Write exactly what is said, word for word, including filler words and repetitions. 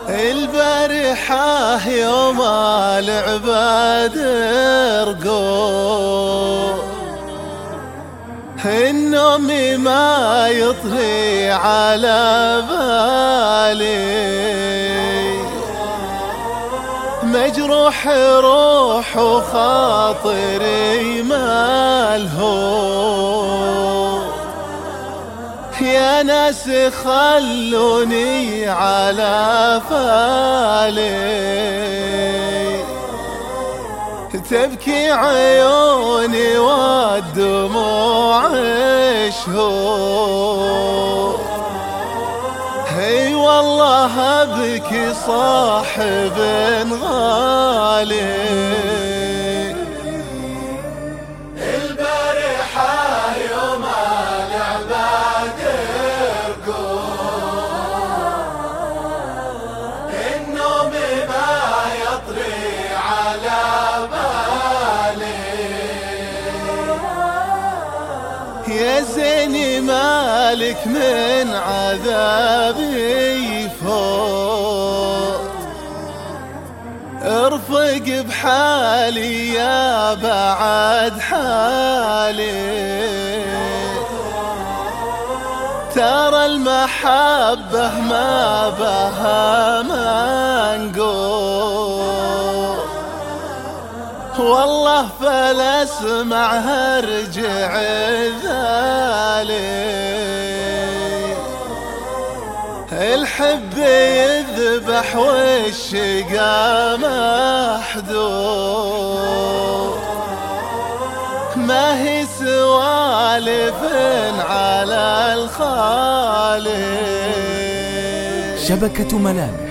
البارحة يوم العباد رقوا، النوم ما يطري على بالي، مجروح روح وخاطري ملهوف، يا ناس خلوني على فالي، تبكي عيوني والدموع شهور، اي والله ابكي صاحب غالي. البارحة يوم العباد رقوا، النوم ما يطري على بالي، يا زيني مالك من عذابي فوت، ارفق بحالي يا بعد حالي، ترى المحبة ما بها منقول، والله فلا اسمعها ارجع ذالي، الحب يذبح والشقا محدود، ما هي سوالف على الخالق. شبكة ملامح